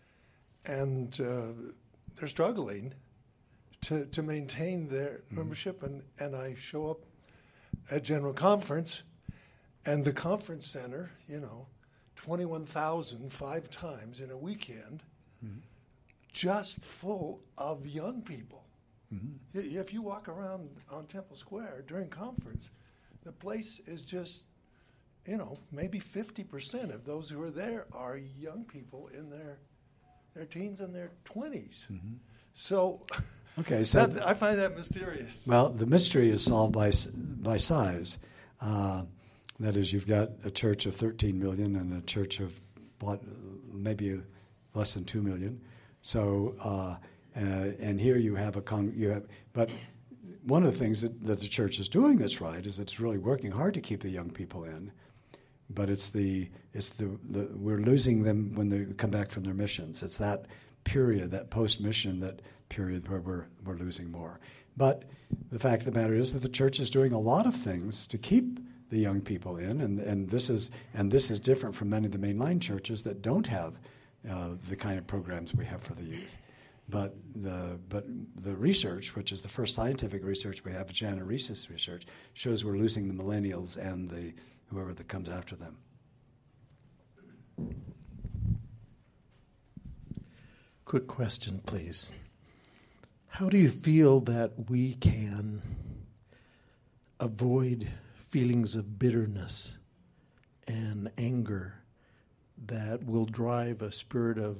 and uh, they're struggling to to maintain their mm-hmm. membership. And, and I show up at General Conference, and the conference center, you know, twenty-one thousand five times in a weekend, mm-hmm. just full of young people. Mm-hmm. If you walk around on Temple Square during conference, the place is just, you know, maybe fifty percent of those who are there are young people in their their teens and their twenties. Mm-hmm. So, okay, so that, I find that mysterious. Well, the mystery is solved by by size. Uh, that is, you've got a church of thirteen million and a church of what, maybe less than two million. So. Uh, Uh, and here you have a con- you have, but one of the things that, that the church is doing that's right is it's really working hard to keep the young people in, but it's the it's the, the we're losing them when they come back from their missions. It's that period, that post-mission, that period where we're we're losing more. But the fact of the matter is that the church is doing a lot of things to keep the young people in, and and this is and this is different from many of the mainline churches that don't have uh, the kind of programs we have for the youth. But the but the research, which is the first scientific research we have, Jana Reese's research, shows we're losing the millennials and the whoever that comes after them. Quick question, please. How do you feel that we can avoid feelings of bitterness and anger that will drive a spirit of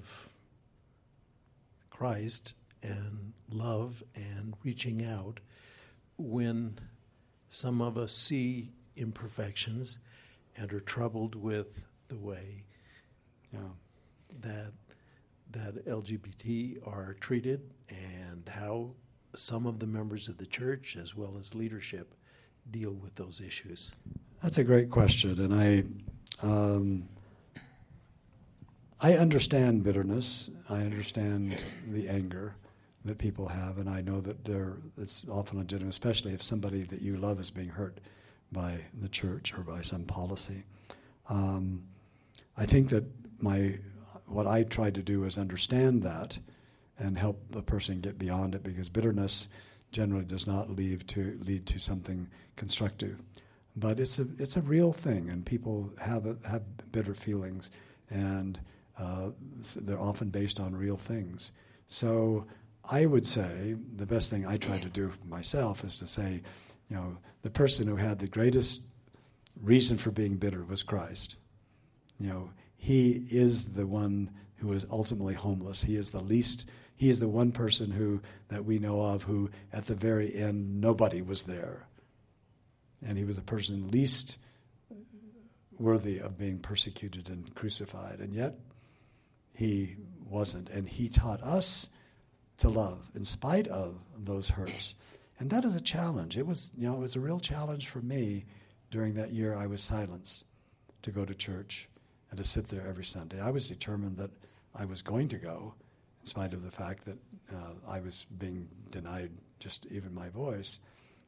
Christ and love and reaching out when some of us see imperfections and are troubled with the way yeah. that that L G B T are treated and how some of the members of the church as well as leadership deal with those issues? That's a great question, and I um, I understand bitterness. I understand the anger that people have, and I know that they're, it's often legitimate, especially if somebody that you love is being hurt by the church or by some policy. Um, I think that my what I try to do is understand that and help the person get beyond it, because bitterness generally does not lead to lead to something constructive. But it's a it's a real thing, and people have a, have bitter feelings, and uh, they're often based on real things. So I would say the best thing I try to do myself is to say, you know, the person who had the greatest reason for being bitter was Christ. You know, he is the one who is ultimately homeless. He is the least, he is the one person who, that we know of, who at the very end, nobody was there. And he was the person least worthy of being persecuted and crucified. And yet, he wasn't. And he taught us to love in spite of those hurts. And that is a challenge. It was, you know, it was a real challenge for me during that year I was silenced to go to church and to sit there every Sunday. I was determined that I was going to go, in spite of the fact that uh, I was being denied just even my voice.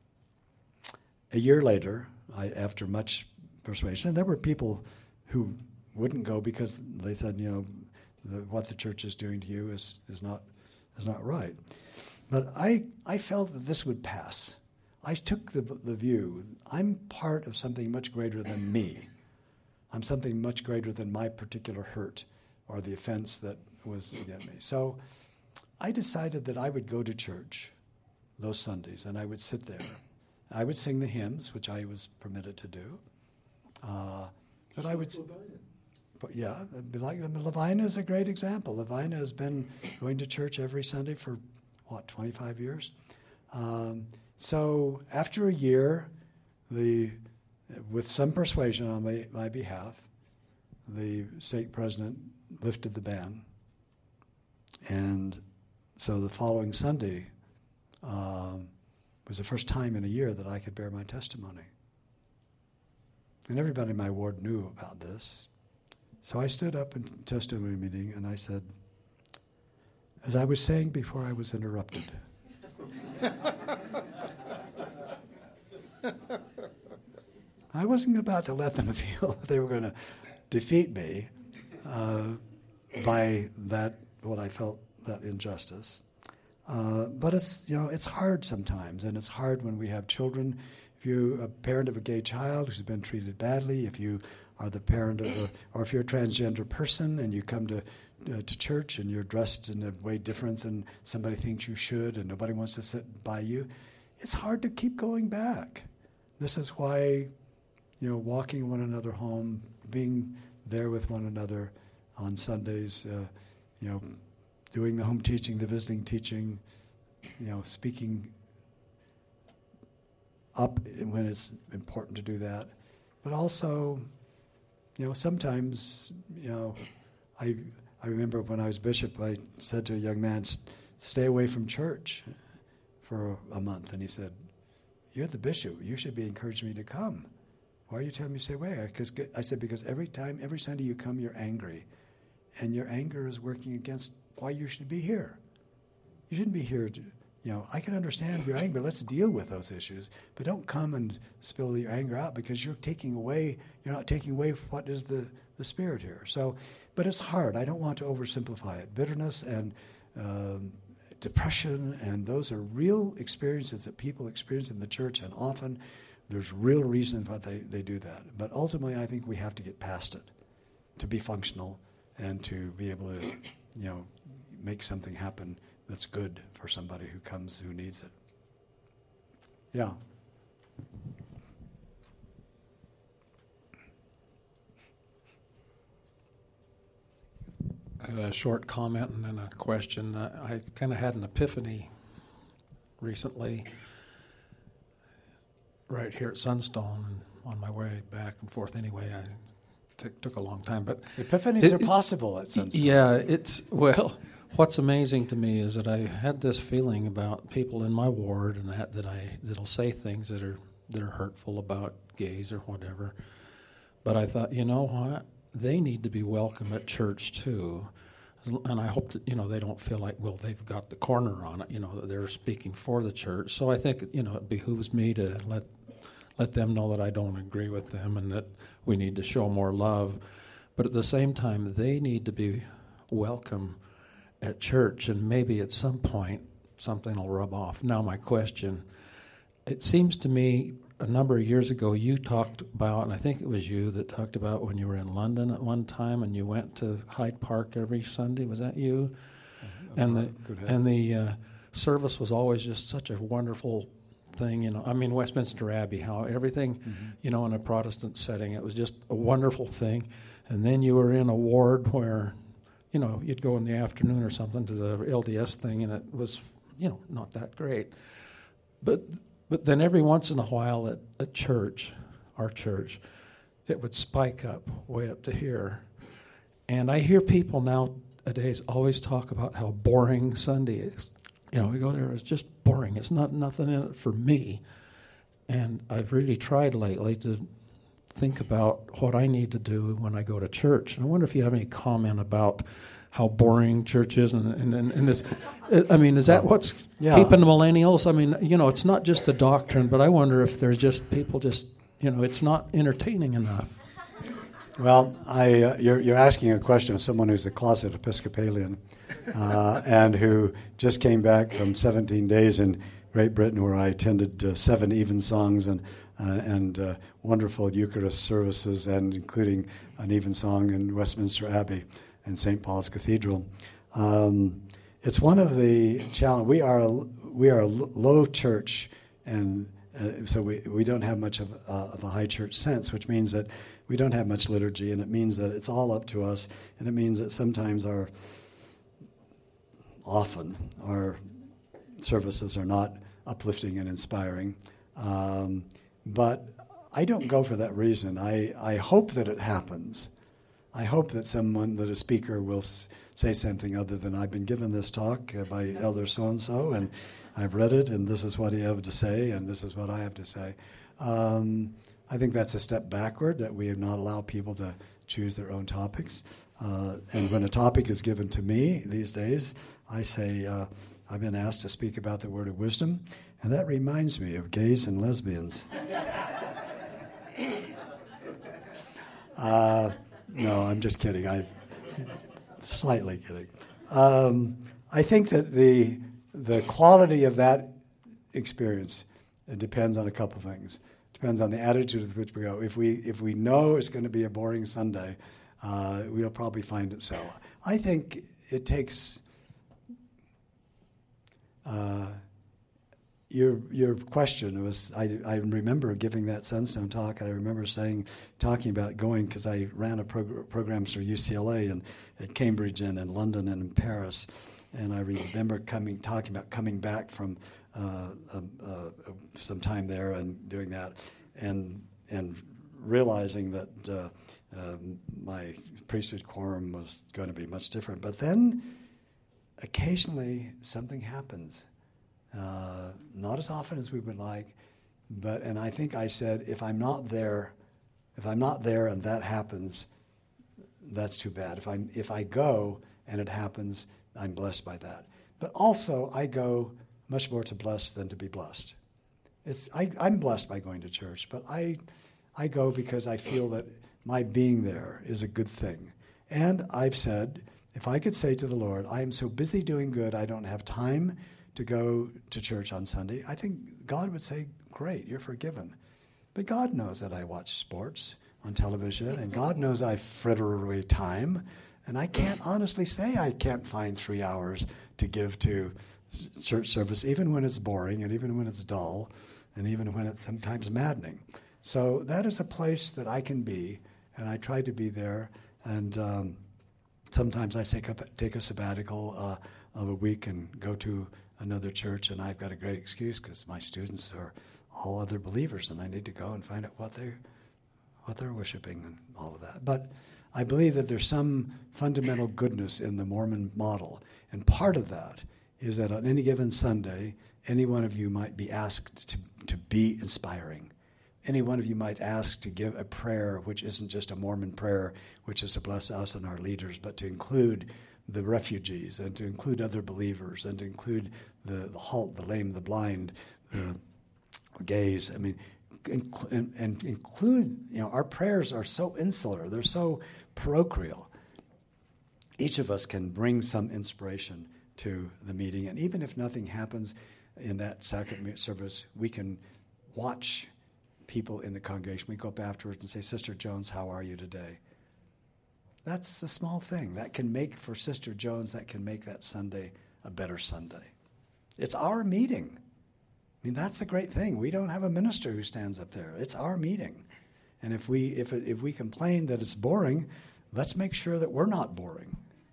A year later, I, after much persuasion, and there were people who wouldn't go because they said, you know, the, what the church is doing to you is, is not is not right. But I I felt that this would pass. I took the the view, I'm part of something much greater than me. I'm something much greater than my particular hurt or the offense that was against me. So I decided that I would go to church those Sundays, and I would sit there. I would sing the hymns, which I was permitted to do. Uh, but I would, but yeah, like Levina is a great example. Levina has been going to church every Sunday for what, twenty-five years? Um, so after a year, the with some persuasion on my, my behalf, the stake president lifted the ban. And so the following Sunday um, was the first time in a year that I could bear my testimony. And everybody in my ward knew about this. So I stood up in the testimony meeting and I said, as I was saying before I was interrupted, I wasn't about to let them feel they were going to defeat me uh, by that, what I felt, that injustice. Uh, but it's, you know, it's hard sometimes, and it's hard when we have children. If you're a parent of a gay child who's been treated badly, if you are the parent of a, or if you're a transgender person and you come to uh, to church and you're dressed in a way different than somebody thinks you should and nobody wants to sit by you, it's hard to keep going back. This is why, you know, walking one another home, being there with one another on Sundays, uh, you know, doing the home teaching, the visiting teaching, you know, speaking up when it's important to do that. But also, you know, sometimes, you know, I I remember when I was bishop, I said to a young man, stay away from church for a, a month. And he said, you're the bishop. You should be encouraging me to come. Why are you telling me to stay away? Because I said, because every time, every Sunday you come, you're angry. And your anger is working against why you should be here. You shouldn't be here to, you know, I can understand your anger. Let's deal with those issues. But don't come and spill your anger out because you're taking away, you're not taking away what is the, the spirit here. So, but it's hard. I don't want to oversimplify it. Bitterness and um, depression, and those are real experiences that people experience in the church, and often there's real reasons why they, they do that. But ultimately, I think we have to get past it to be functional and to be able to, you know, make something happen that's good for somebody who comes, who needs it. Yeah. A short comment and then a question. Uh, I kind of had an epiphany recently right here at Sunstone on my way back and forth. Anyway, I t- took a long time. But Epiphanies it, are possible at Sunstone. Yeah, it's, well, what's amazing to me is that I had this feeling about people in my ward and that, that I, that'll say things that are, that are hurtful about gays or whatever. But I thought, you know what? They need to be welcome at church too. And I hope that, you know, they don't feel like, well, they've got the corner on it, you know, that they're speaking for the church. So I think, you know, it behooves me to let let them know that I don't agree with them and that we need to show more love. But at the same time, they need to be welcome at church, and maybe at some point something will rub off. Now my question, it seems to me a number of years ago you talked about, and I think it was you that talked about when you were in London at one time and you went to Hyde Park every Sunday. Was that you? Uh, and the and the uh, service was always just such a wonderful thing, you know. I mean, Westminster Abbey, how everything, mm-hmm. you know, in a Protestant setting, it was just a wonderful thing. And then you were in a ward where, you know, you'd go in the afternoon or something to the L D S thing, and it was, you know, not that great. But but then every once in a while at, at church, our church, it would spike up way up to here. And I hear people nowadays always talk about how boring Sunday is. You know, we go there, it's just boring. It's not nothing in it for me. And I've really tried lately to think about what I need to do when I go to church. And I wonder if you have any comment about how boring church is, and and, and, and this, I mean, is that what's yeah. keeping the millennials? I mean, you know, it's not just the doctrine, but I wonder if there's just people just, you know, it's not entertaining enough. Well, I uh, you're you're asking a question of someone who's a closet Episcopalian, uh, and who just came back from seventeen days in Great Britain, where I attended uh, seven evensongs and uh, and uh, wonderful Eucharist services, and including an evensong in Westminster Abbey and Saint Paul's Cathedral. Um, it's one of the challenge. We are a, we are a low church, and uh, so we we don't have much of uh, of a high church sense, which means that we don't have much liturgy, and it means that it's all up to us, and it means that sometimes our, often, our services are not uplifting and inspiring. Um, but I don't go for that reason. I, I hope that it happens. I hope that someone, that a speaker will s- say something other than, I've been given this talk uh, by Elder so-and-so, and I've read it, and this is what he have to say, and this is what I have to say. Um, I think that's a step backward, that we have not allowed people to choose their own topics. Uh, and when a topic is given to me these days, I say, uh, I've been asked to speak about the word of wisdom, and that reminds me of gays and lesbians. uh, no, I'm just kidding. I slightly kidding. Um, I think that the the quality of that experience, it depends on a couple things. Depends on the attitude with which we go. If we if we know it's going to be a boring Sunday, uh, we'll probably find it so. I think it takes uh, your your question was. I, I remember giving that Sunstone talk, and I remember saying talking about going because I ran a prog- programs for U C L A and at Cambridge and in London and in Paris, and I remember coming talking about coming back from. Uh, uh, uh, some time there and doing that, and and realizing that uh, uh, my priesthood quorum was going to be much different. But then, occasionally, something happens. Uh, not as often as we would like, but and I think I said, if I'm not there, if I'm not there and that happens, that's too bad. If I if I go and it happens, I'm blessed by that. But also, I go. Much more to bless than to be blessed. It's I, I'm blessed by going to church, but I, I go because I feel that my being there is a good thing. And I've said, if I could say to the Lord, I am so busy doing good, I don't have time to go to church on Sunday, I think God would say, great, you're forgiven. But God knows that I watch sports on television, and God knows I fritter away time, and I can't honestly say I can't find three hours to give to church service, even when it's boring and even when it's dull and even when it's sometimes maddening. So that is a place that I can be, and I try to be there. And um, sometimes I take, up, take a sabbatical uh, of a week and go to another church, and I've got a great excuse because my students are all other believers, and I need to go and find out what they're, what they're worshiping and all of that. But I believe that there's some fundamental goodness in the Mormon model, and part of that is that on any given Sunday, any one of you might be asked to, to be inspiring. Any one of you might ask to give a prayer which isn't just a Mormon prayer, which is to bless us and our leaders, but to include the refugees and to include other believers and to include the, the halt, the lame, the blind, the gays. I mean, inc- and, and include, you know, our prayers are so insular. They're so parochial. Each of us can bring some inspiration to the meeting. And even if nothing happens in that sacrament service, we can watch people in the congregation. We go up afterwards and say, Sister Jones, how are you today? That's a small thing. That can make, for Sister Jones, that can make that Sunday a better Sunday. It's our meeting. I mean, that's the great thing. We don't have a minister who stands up there. It's our meeting. And if we, if it, if we complain that it's boring, let's make sure that we're not boring.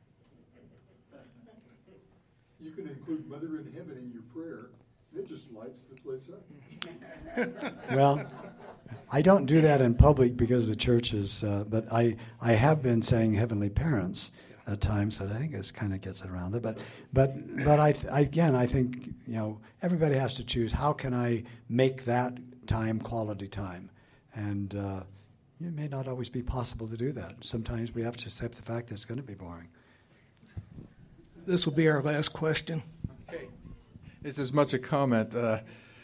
You can include Mother in Heaven in your prayer. It just lights the place up. Well, I don't do that in public because the church is, uh, but I, I have been saying Heavenly Parents at times, so I think this kind of gets it around there. But, but, but I, th- again, I think, you know, everybody has to choose, how can I make that time quality time? And uh, it may not always be possible to do that. Sometimes we have to accept the fact that it's going to be boring. This will be our last question. Okay. It's as much a comment. Uh,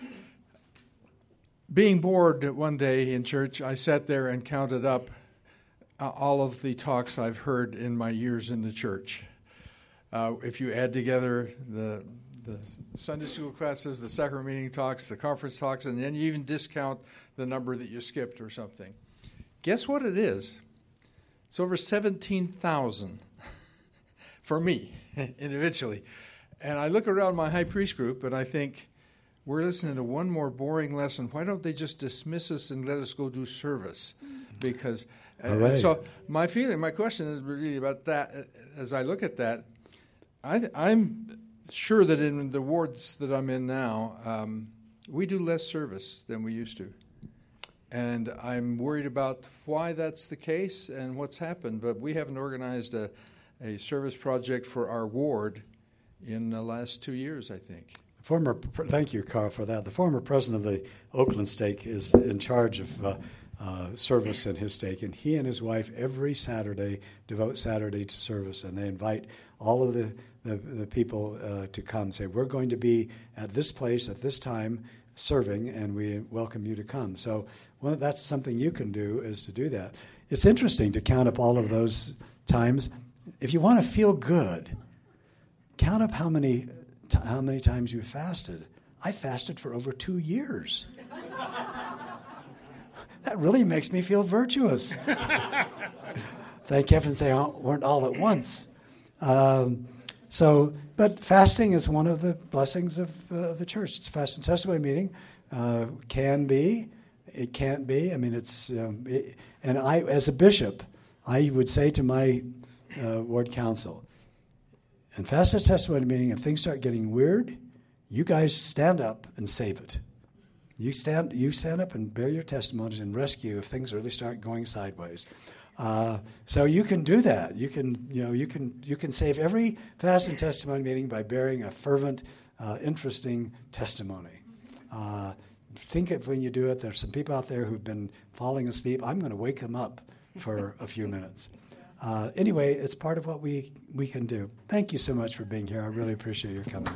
being bored one day in church, I sat there and counted up uh, all of the talks I've heard in my years in the church. Uh, if you add together the the Sunday school classes, the sacrament meeting talks, the conference talks, and then you even discount the number that you skipped or something. Guess what it is? It's over seventeen thousand. For me, individually. And I look around my high priest group and I think, we're listening to one more boring lesson. Why don't they just dismiss us and let us go do service? Because, uh, so my feeling, my question is really about that. As I look at that, I, I'm sure that in the wards that I'm in now, um, we do less service than we used to. And I'm worried about why that's the case and what's happened. But we haven't organized a, a service project for our ward in the last two years, I think. Former, thank you, Carl, for that. The former president of the Oakland stake is in charge of uh, uh, service in his stake, and he and his wife every Saturday devote Saturday to service, and they invite all of the, the, the people uh, to come, say, we're going to be at this place at this time serving, and we welcome you to come. So well, that's something you can do, is to do that. It's interesting to count up all of those times. If you want to feel good, count up how many t- how many times you fasted. I fasted for over two years. That really makes me feel virtuous. Thank heavens they weren't all at once. Um, so, but fasting is one of the blessings of uh, the church. It's a fast and testimony meeting. Uh, can be, it can't be. I mean, it's um, it, and I, as a bishop, I would say to my uh, ward council, and fast and testimony meeting, if things start getting weird, you guys stand up and save it. You stand, you stand up and bear your testimonies and rescue if things really start going sideways. Uh, so you can do that. You can, you know, you can, you can save every fast and testimony meeting by bearing a fervent, uh, interesting testimony. Uh, think of when you do it. There's some people out there who've been falling asleep. I'm going to wake them up for a few minutes. Uh, anyway, it's part of what we we can do. Thank you so much for being here. I really appreciate your coming.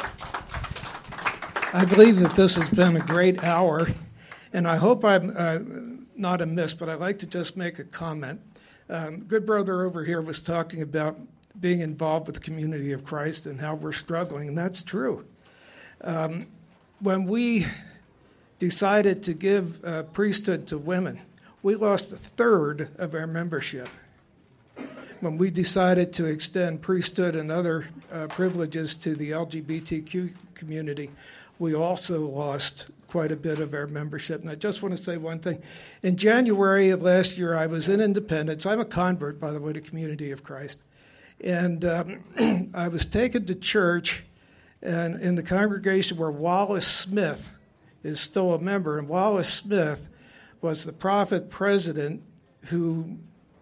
I believe that this has been a great hour, and I hope I'm uh, not amiss, but I'd like to just make a comment. Um, good brother over here was talking about being involved with the community of Christ and how we're struggling, and that's true. Um, when we decided to give uh, priesthood to women, we lost a third of our membership. When we decided to extend priesthood and other uh, privileges to the L G B T Q community, we also lost quite a bit of our membership. And I just want to say one thing. In January of last year, I was in Independence. I'm a convert, by the way, to Community of Christ. And um, I was taken to church and in the congregation where Wallace Smith is still a member. And Wallace Smith was the prophet president who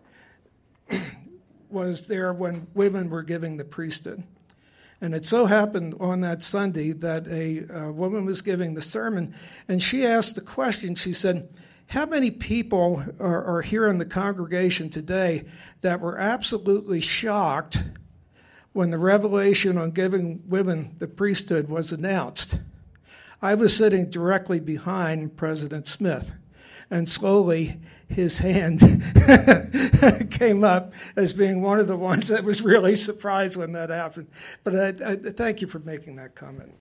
was there when women were giving the priesthood. And it so happened on that Sunday that a, a woman was giving the sermon, and she asked the question, she said, how many people are, are here in the congregation today that were absolutely shocked when the revelation on giving women the priesthood was announced? I was sitting directly behind President Smith, and slowly his hand came up as being one of the ones that was really surprised when that happened. But I, I, thank you for making that comment.